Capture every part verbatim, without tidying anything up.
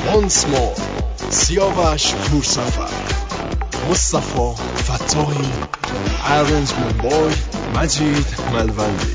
هانسمار، سیاوش پورسفر، مصطفی فتاحی، ارنجمن بای، مجید ملوندی.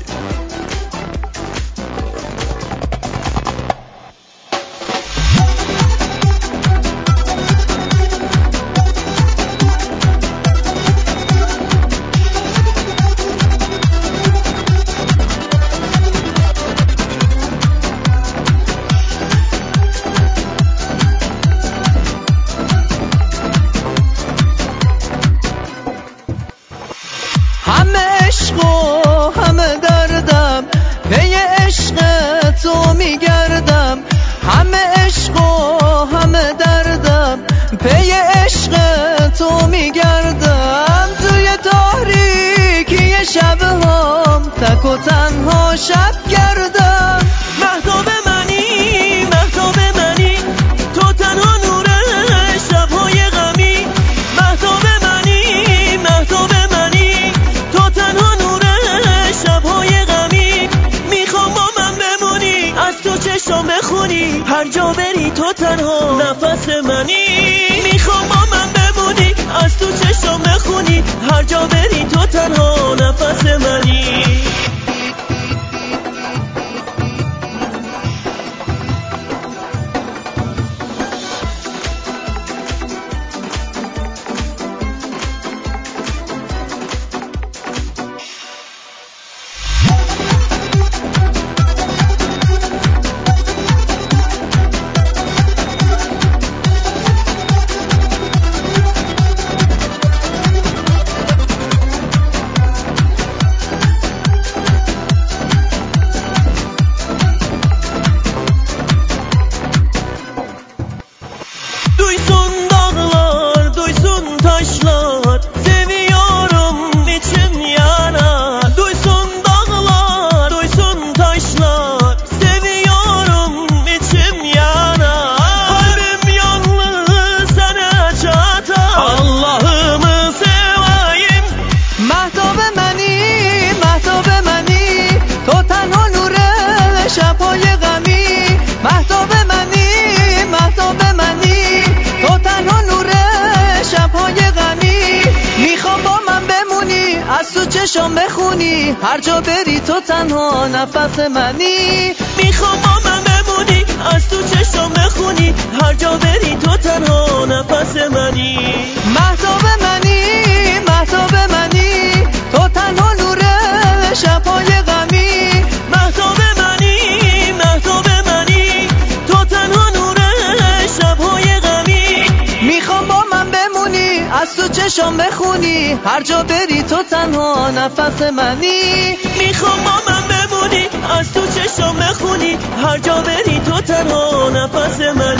همه عشق و همه دردم، پی عشق تو میگردم. همه عشق و همه دردم، پی عشق تو میگردم. توی تاریکی شبهام تک و تنها شب گردم. مهتاب منی، مهتاب منی، تو تنها نور شبهای غمی. مهتاب منی، مهتاب منی، تو تنها نور شبهای غمی. میخوام با من بمونی، از تو چشم بخونی، هر جا بری تو تنها نفس منی. میخوام با من بمونی، از تو چشم بخونی، هر جا بری تو تنها نفس منی. Duysun dağlar, duysun taşlar, seviyorum içim yanar. Duysun dağlar, duysun taşlar, seviyorum içim yanar. Kalbim yalnız sana çatar, Allah'ımı seveyim. Mehtap منی، mehtap منی، تو تنها نور شبهای غمی. mehtap منی، mehtap منی، تو تنها نور شبهای غمی. میخوام با من بمونی، از تو چشم بخونی، هر جا بری تو تنها نفس منی. میخوام با من بمونی، از تو چشم بخونی، هر جا بری تو تنها نفس منی. مهتاب منی، مهتاب منی، تو تنها نور شبهای غمی. مهتاب منی، مهتاب منی، تو تنها نور شبهای غمی. میخوام با من بمونی، از تو چشم بخونی، هر جا بری تو تنها نفس منی. میخوام با من بمونی، از تو چشم بخونی، هر جا بری تو تنها نفس منی.